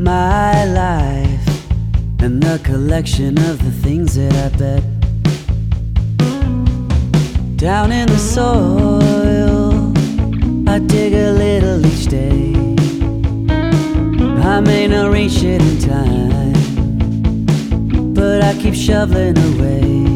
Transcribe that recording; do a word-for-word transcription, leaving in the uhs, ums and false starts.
my life and the collection of the things that I bet. Down in the soil, I dig a little each day. I may not reach it in time, but I keep shoveling away.